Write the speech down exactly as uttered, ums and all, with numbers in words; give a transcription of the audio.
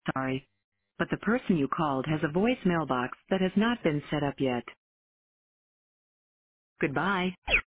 Sorry, but the person you called has a voice mailbox that has not been set up yet. Goodbye.